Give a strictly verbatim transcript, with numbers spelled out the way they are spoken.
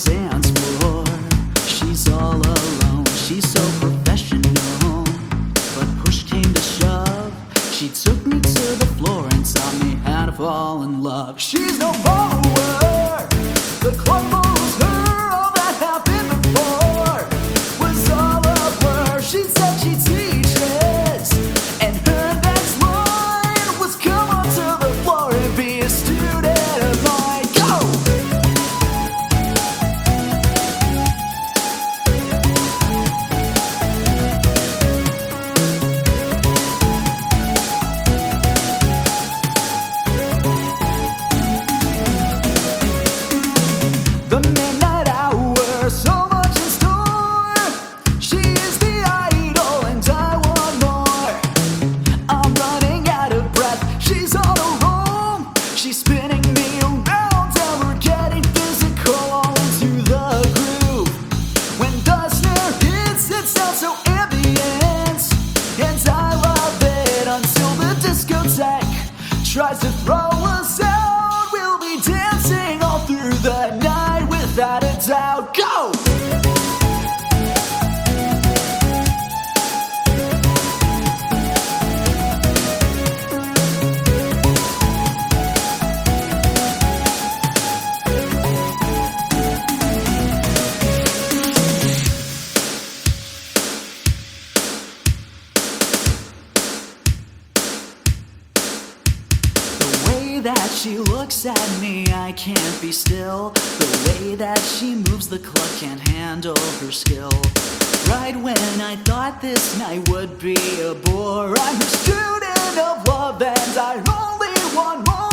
dance floor. She's all alone, she's so professional. But push came to shove, she took me to the floor and taught me how to fall in love. She's no follower, the club follows her. All that happened before was all of her. She said she teaches, and her next line was come onto the floor and be a student of mine. Go! The midnight hour, so much in store. She is the idol and I want more. I'm running out of breath, she's all alone. She's spinning me around and we're getting physical, all into the groove. When the snare hits, it sounds so ambient, and I love it until the discotheque tries to throw us out. We'll be dancing all through the night without a doubt. Go! The way that she looks at me, I can't be still. The way that she moves the club, can't handle her skill. Right when I thought this night would be a bore, I'm a student of love and I only want more.